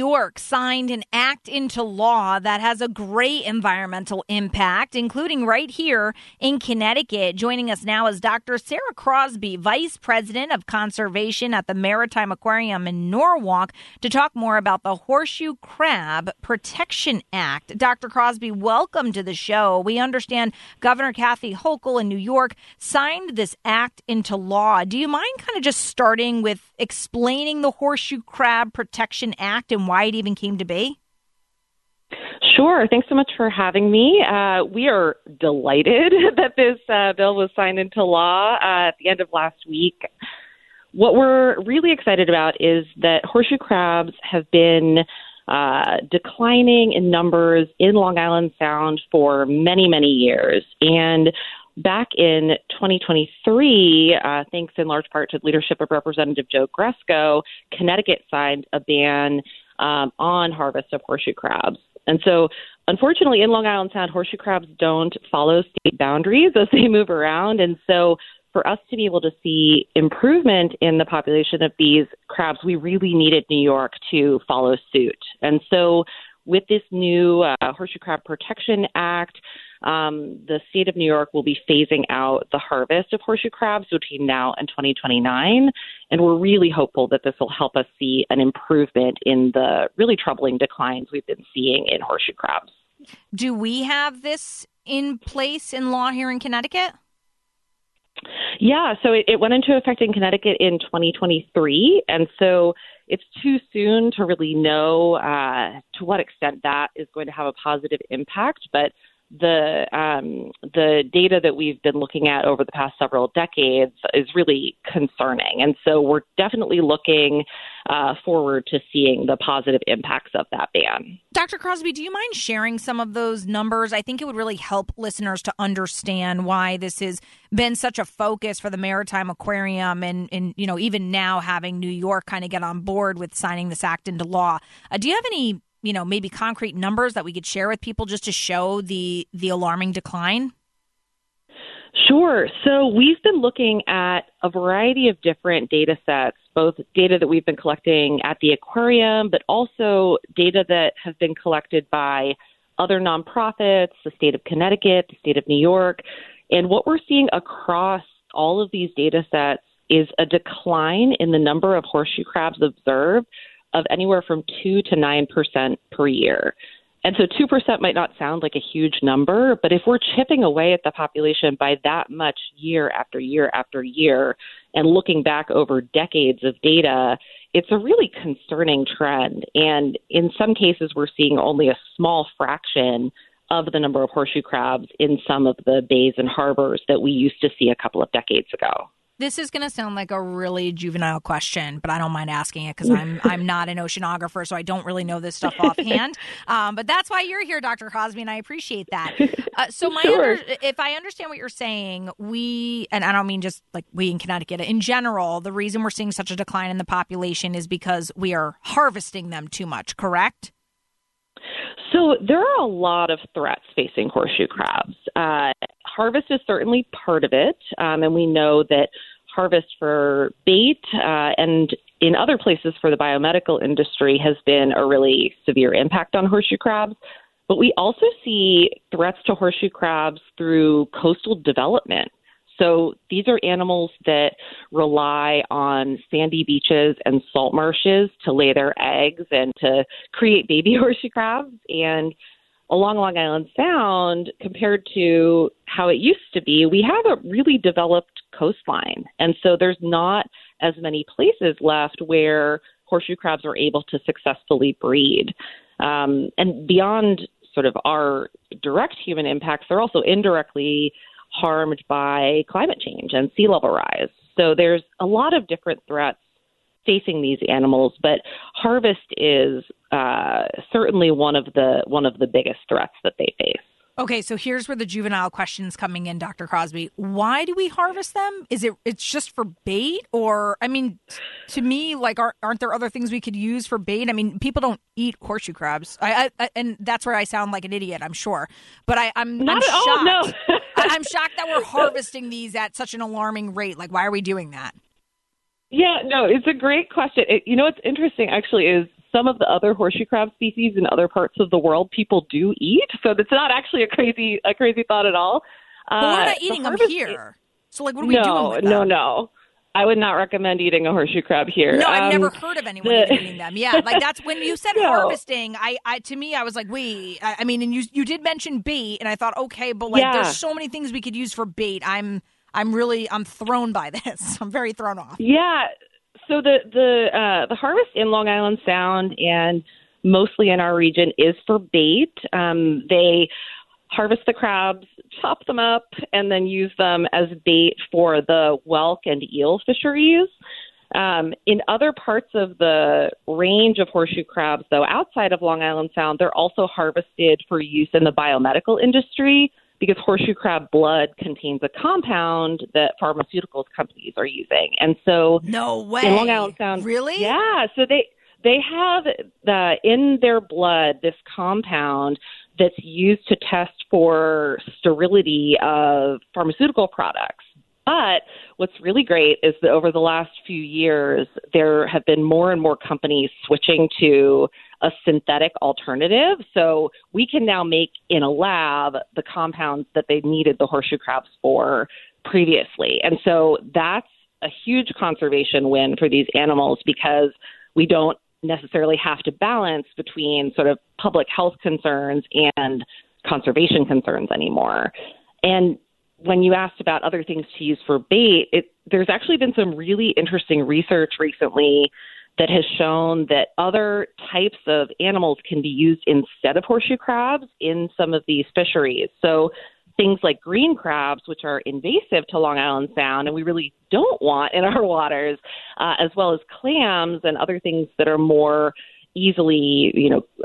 York signed an act into law that has a great environmental impact, including right here in Connecticut. Joining us now is Dr. Sarah Crosby, Vice President of Conservation at the Maritime Aquarium in Norwalk, to talk more about the Horseshoe Crab Protection Act. Dr. Crosby, welcome to the show. We understand Governor Kathy Hochul in New York signed this act into law. Do you mind kind of just starting with explaining the Horseshoe Crab Protection Act and why it even came to be? Sure. Thanks so much for having me. We are delighted that this bill was signed into law at the end of last week. What we're really excited about is that horseshoe crabs have been declining in numbers in Long Island Sound for many, many years. And back in 2023, thanks in large part to the leadership of Representative Joe Gresko, Connecticut signed a ban on harvest of horseshoe crabs. And so, unfortunately, in Long Island Sound, horseshoe crabs don't follow state boundaries as they move around. And so, for us to be able to see improvement in the population of these crabs, we really needed New York to follow suit. And so, with this new Horseshoe Crab Protection Act, the state of New York will be phasing out the harvest of horseshoe crabs between now and 2029. And we're really hopeful that this will help us see an improvement in the really troubling declines we've been seeing in horseshoe crabs. Do we have this in place in law here in Connecticut? Yeah, so it went into effect in Connecticut in 2023, and so it's too soon to really know to what extent that is going to have a positive impact. But the data that we've been looking at over the past several decades is really concerning, and so we're definitely looking forward to seeing the positive impacts of that ban. Dr. Crosby, do you mind sharing some of those numbers? I think it would really help listeners to understand why this has been such a focus for the Maritime Aquarium and you know, even now having New York kind of get on board with signing this act into law. Do you have any, you know, maybe concrete numbers that we could share with people just to show the alarming decline? Sure. So we've been looking at a variety of different data sets, both data that we've been collecting at the aquarium, but also data that have been collected by other nonprofits, the state of Connecticut, the state of New York. And what we're seeing across all of these data sets is a decline in the number of horseshoe crabs observed of anywhere from 2 to 9% per year. And so 2% might not sound like a huge number, but if we're chipping away at the population by that much year after year after year and looking back over decades of data, it's a really concerning trend. And in some cases, we're seeing only a small fraction of the number of horseshoe crabs in some of the bays and harbors that we used to see a couple of decades ago. This is going to sound like a really juvenile question, but I don't mind asking it because I'm not an oceanographer, so I don't really know this stuff offhand. But that's why you're here, Dr. Crosby, and I appreciate that. So if I understand what you're saying, and I don't mean just like we in Connecticut, in general, the reason we're seeing such a decline in the population is because we are harvesting them too much, correct? So there are a lot of threats facing horseshoe crabs. Harvest is certainly part of it, and we know that harvest for bait and in other places for the biomedical industry has been a really severe impact on horseshoe crabs. But we also see threats to horseshoe crabs through coastal development. So these are animals that rely on sandy beaches and salt marshes to lay their eggs and to create baby horseshoe crabs. And along Long Island Sound, compared to how it used to be, we have a really developed coastline. And so there's not as many places left where horseshoe crabs are able to successfully breed. And beyond sort of our direct human impacts, they're also indirectly harmed by climate change and sea level rise. So there's a lot of different threats facing these animals, but harvest is certainly one of the biggest threats that they face. Okay, so here's where the juvenile question's coming in, Dr. Crosby. Why do we harvest them? It's just for bait? Or, I mean, to me, like, aren't there other things we could use for bait? I mean, people don't eat horseshoe crabs. And that's where I sound like an idiot, I'm sure. But I'm shocked. All, no. I'm shocked that we're harvesting these at such an alarming rate. Like, why are we doing that? Yeah, no, it's a great question. What's interesting actually is some of the other horseshoe crab species in other parts of the world people do eat. So it's not actually a crazy thought at all. But we're not eating them here. So, like, what are we doing with them? No. I would not recommend eating a horseshoe crab here. No, I've never heard of anyone even eating them. Yeah, like that's when you said harvesting. To me, I was like, wait. I mean, and you did mention bait, and I thought, okay, but like, there's so many things we could use for bait. I'm thrown by this. I'm very thrown off. Yeah. So the harvest in Long Island Sound and mostly in our region is for bait. They harvest the crabs, chop them up, and then use them as bait for the whelk and eel fisheries. In other parts of the range of horseshoe crabs, though, outside of Long Island Sound, they're also harvested for use in the biomedical industry because horseshoe crab blood contains a compound that pharmaceuticals companies are using. And so no way. In Long Island Sound, really? Yeah. So they have in their blood this compound that's used to test for sterility of pharmaceutical products. But what's really great is that over the last few years, there have been more and more companies switching to a synthetic alternative. So we can now make in a lab the compounds that they needed the horseshoe crabs for previously. And so that's a huge conservation win for these animals because we don't necessarily have to balance between sort of public health concerns and conservation concerns anymore. And when you asked about other things to use for bait, there's actually been some really interesting research recently that has shown that other types of animals can be used instead of horseshoe crabs in some of these fisheries. So things like green crabs, which are invasive to Long Island Sound and we really don't want in our waters, as well as clams and other things that are more easily,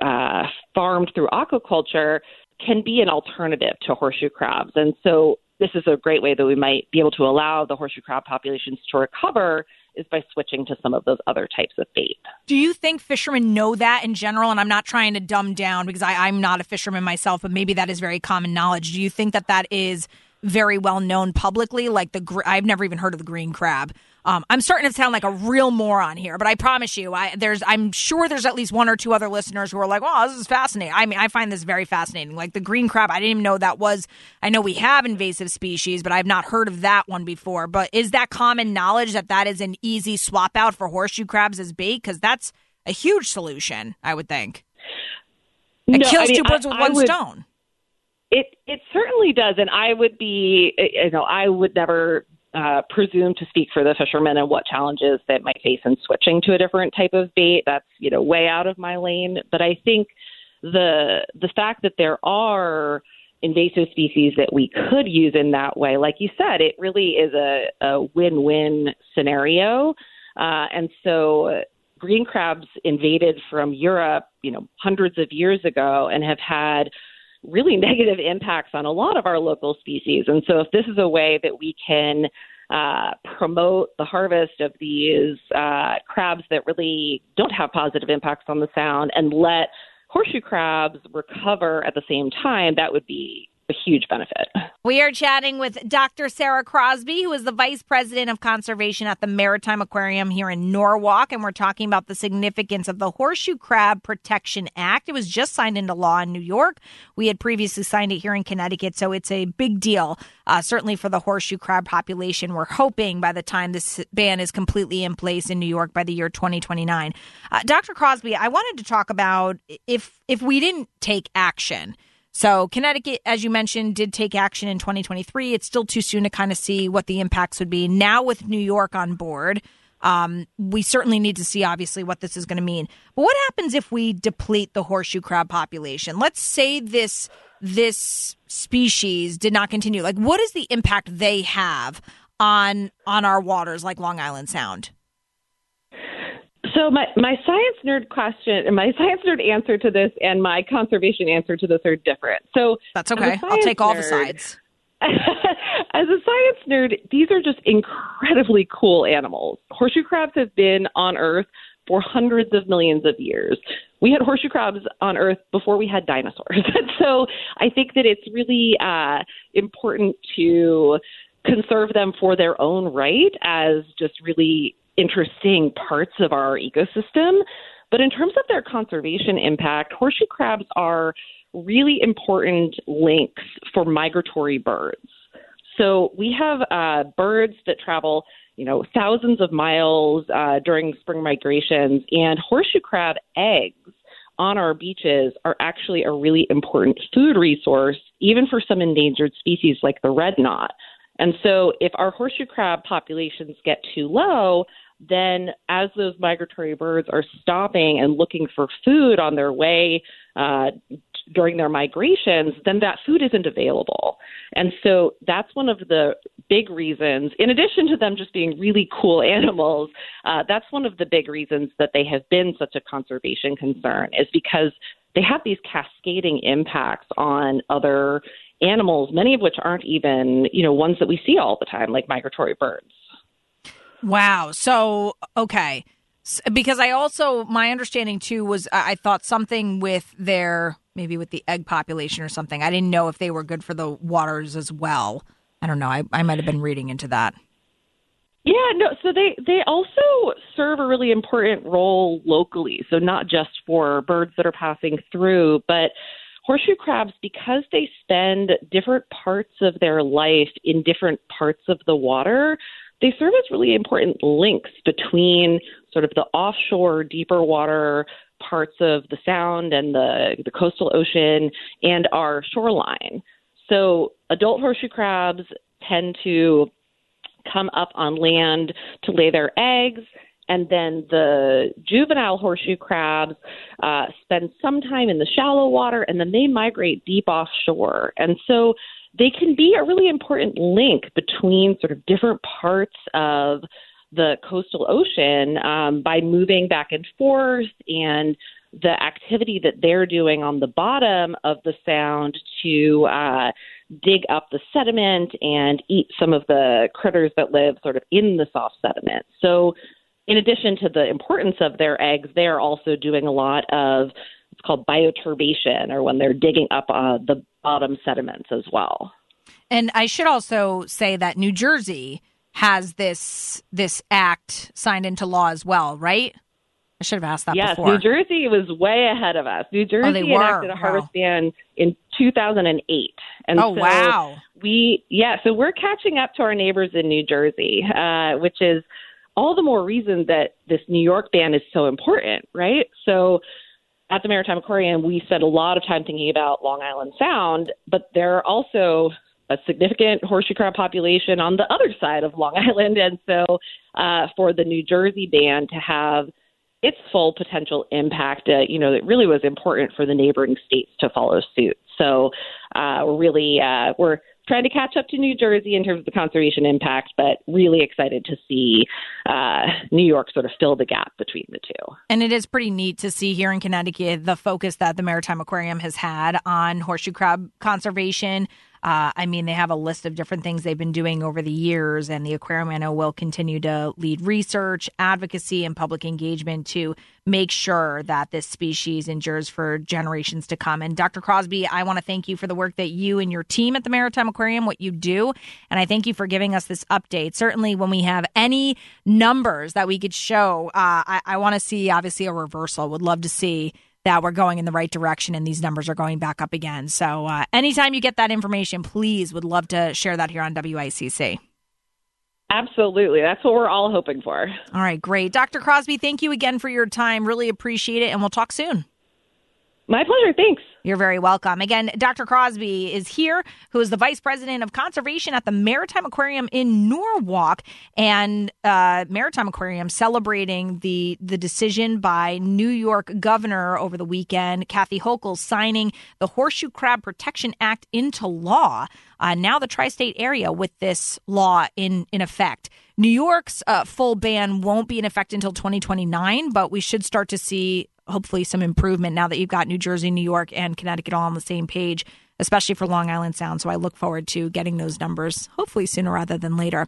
farmed through aquaculture, can be an alternative to horseshoe crabs. And so this is a great way that we might be able to allow the horseshoe crab populations to recover is by switching to some of those other types of bait. Do you think fishermen know that in general? And I'm not trying to dumb down because I'm not a fisherman myself, but maybe that is very common knowledge. Do you think that is very well known publicly? Like I've never even heard of the green crab. I'm starting to sound like a real moron here, but I promise you, I'm sure there's at least one or two other listeners who are like, "Oh, this is fascinating." I mean, I find this very fascinating. Like the green crab, I didn't even know that was. I know we have invasive species, but I've not heard of that one before. But is that common knowledge that is an easy swap out for horseshoe crabs as bait? Because that's a huge solution, I would think. It kills two birds with one stone. It certainly does, and I would be, I would never presume to speak for the fishermen and what challenges they might face in switching to a different type of bait. That's, way out of my lane. But I think the fact that there are invasive species that we could use in that way, like you said, it really is a win-win scenario. And so green crabs invaded from Europe, hundreds of years ago and have had really negative impacts on a lot of our local species. And so if this is a way that we can promote the harvest of these crabs that really don't have positive impacts on the Sound and let horseshoe crabs recover at the same time, that would be a huge benefit. We are chatting with Dr. Sarah Crosby, who is the Vice President of Conservation at the Maritime Aquarium here in Norwalk, and we're talking about the significance of the Horseshoe Crab Protection Act. It was just signed into law in New York. We had previously signed it here in Connecticut, so it's a big deal, certainly for the horseshoe crab population. We're hoping by the time this ban is completely in place in New York by the year 2029. Dr. Crosby, I wanted to talk about if we didn't take action. So Connecticut, as you mentioned, did take action in 2023. It's still too soon to kind of see what the impacts would be. Now with New York on board, we certainly need to see, obviously, what this is going to mean. But what happens if we deplete the horseshoe crab population? Let's say this species did not continue. Like, what is the impact they have on our waters like Long Island Sound? So my science nerd question and my science nerd answer to this and my conservation answer to this are different. So that's okay. I'll take all the sides. As a science nerd, these are just incredibly cool animals. Horseshoe crabs have been on Earth for hundreds of millions of years. We had horseshoe crabs on Earth before we had dinosaurs. And so I think that it's really important to conserve them for their own right as just really interesting parts of our ecosystem. But in terms of their conservation impact, horseshoe crabs are really important links for migratory birds. So we have birds that travel, thousands of miles during spring migrations, and horseshoe crab eggs on our beaches are actually a really important food resource, even for some endangered species like the red knot. And so if our horseshoe crab populations get too low, then as those migratory birds are stopping and looking for food on their way during their migrations, then that food isn't available. And so that's one of the big reasons, in addition to them just being really cool animals, that's one of the big reasons that they have been such a conservation concern, is because they have these cascading impacts on other animals, many of which aren't even, ones that we see all the time, like migratory birds. Wow. So, okay. Because my understanding too was I thought something with maybe with the egg population or something. I didn't know if they were good for the waters as well. I don't know. I might have been reading into that. Yeah, no. So they also serve a really important role locally. So not just for birds that are passing through, but horseshoe crabs, because they spend different parts of their life in different parts of the water, they serve as really important links between sort of the offshore, deeper water parts of the Sound and the coastal ocean and our shoreline. So adult horseshoe crabs tend to come up on land to lay their eggs, and then the juvenile horseshoe crabs spend some time in the shallow water, and then they migrate deep offshore. And so they can be a really important link between sort of different parts of the coastal ocean by moving back and forth, and the activity that they're doing on the bottom of the Sound to dig up the sediment and eat some of the critters that live sort of in the soft sediment. So in addition to the importance of their eggs, they're also doing a lot of what's called bioturbation, or when they're digging up the bottom sediments as well. And I should also say that New Jersey has this act signed into law as well, right? I should have asked that before. Yes, New Jersey was way ahead of us. New Jersey enacted a harvest ban in 2008. And wow. So we're catching up to our neighbors in New Jersey, which is all the more reason that this New York ban is so important, right? So at the Maritime Aquarium, we spend a lot of time thinking about Long Island Sound, but there are also a significant horseshoe crab population on the other side of Long Island. And so for the New Jersey ban to have its full potential impact, it really was important for the neighboring states to follow suit. So we're trying to catch up to New Jersey in terms of the conservation impact, but really excited to see New York sort of fill the gap between the two. And it is pretty neat to see here in Connecticut the focus that the Maritime Aquarium has had on horseshoe crab conservation. They have a list of different things they've been doing over the years, and the aquarium, I know, will continue to lead research, advocacy, and public engagement to make sure that this species endures for generations to come. And Dr. Crosby, I want to thank you for the work that you and your team at the Maritime Aquarium, what you do, and I thank you for giving us this update. Certainly when we have any numbers that we could show, I want to see, obviously, a reversal. Would love to see that we're going in the right direction and these numbers are going back up again. So anytime you get that information, please, would love to share that here on WICC. Absolutely. That's what we're all hoping for. All right, great. Dr. Crosby, thank you again for your time. Really appreciate it, and we'll talk soon. My pleasure. Thanks. You're very welcome. Again, Dr. Crosby is here, who is the Vice President of Conservation at the Maritime Aquarium in Norwalk, and Maritime Aquarium celebrating the decision by New York Governor over the weekend, Kathy Hochul, signing the Horseshoe Crab Protection Act into law. Now the tri-state area with this law in effect. New York's full ban won't be in effect until 2029, but we should start to see hopefully some improvement now that you've got New Jersey, New York, and Connecticut all on the same page, especially for Long Island Sound. So I look forward to getting those numbers hopefully sooner rather than later.